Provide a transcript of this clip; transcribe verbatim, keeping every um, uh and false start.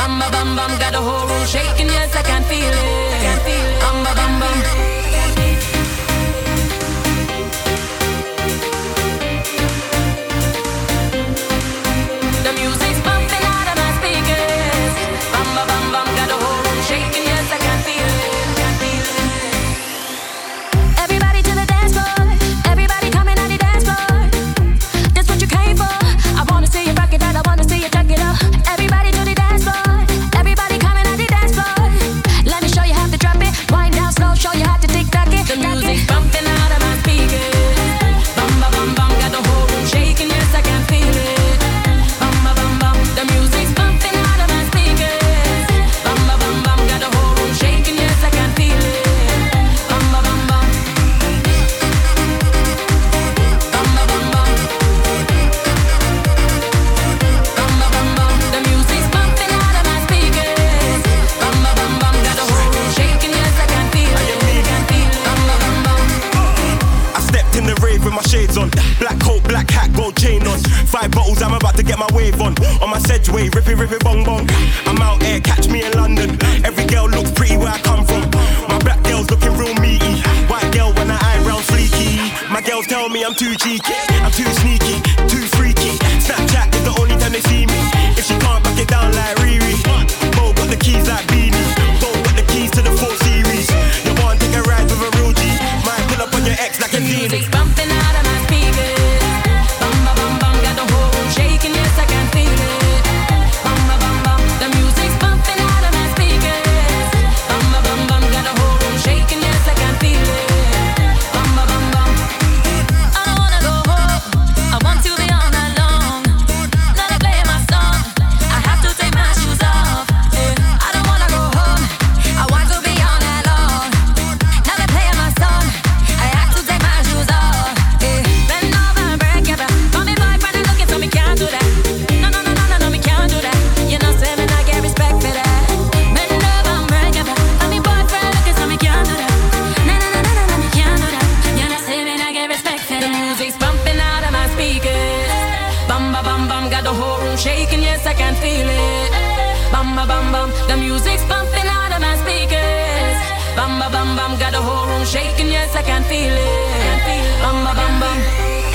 Bam bam bam bam, got the whole room shaking. Yes, I can feel it. Bam bam bam bam. The music's bumping out of my speakers. Bam bam bam bam, got the whole room shaking. Yes, I can feel it. Can feel it. Everybody to the dance floor. Everybody coming on the dance floor. That's what you came for. I wanna see you rock it out. I wanna see you jack it up. Everybody to the dance floor. Everybody coming on the dance floor. Let me show you how to drop it. Wind down slow. Show you how to tick tock it. The music's bumping out of my speakers. Bam bam bam bam, got the whole room shaking. Yes, I can feel it. Bam bam bam bam, the music's bumping out of my speakers. Bam bam bam bam, got the whole room shaking. Yes, I can feel it. Bam bam bam bam. Bam bam bam bam. Bam bam bam bam, the music's bumping out of my speakers. Bam bam bam bam, got the whole room shaking. Yes, I can feel it. I can feel it. Bam bam bam bam. I stepped in the rave with my shades on. Black coat, black hat, gold chain on. Five bottles, I'm about to get my wave on. On my Sedgeway, ripping, ripping, bong bong. I'm out here, catch me in London. Every girl looks pretty where I come from. My black girl's looking real meaty. White girl when her eyebrows fleeky. My girls tell me I'm too cheeky. I'm too sneaky, too freaky. Snapchat is the only time they see me. If she can't back it down like Riri. Bo got the keys like Beanie. Bo got the keys to the four series. You want to take a ride with a real G? Might pull up on your ex like a genie. Music's bumping out of my speakers. Bam bam bam bam, got the whole room shaking. Yes, I can feel it. Bam bam bam bam, the music's bumping out of my speakers. Bam bam bam bam, got the whole room shaking. Yes, I can feel it. Bam bam bam bam. I don't wanna go home. I want to be all night long. Let it play my song. I have to take my shoes off. Yeah. I don't wanna go home. I want to be all night long. Now they play my song. I have to take my shoes off. Yeah. Bend over and break your back. Call me boyfriend and looking so me can't do that. No no no no no no, me can't do that. You know say me I get respect for that. Bend over and break your back. Call me boyfriend looking so me can't do that. No no no no no no, me can't do that. You know say me I get respect for that. The music's bumping out of my speakers. Bam bam bam bam, got the whole room shaking. Yes, I can feel it. Bam bam bam bam, the music's bumping out of my speakers. Bam bam bam bam, got the whole room shaking. Yes, I can feel it. Bam bam bam bam.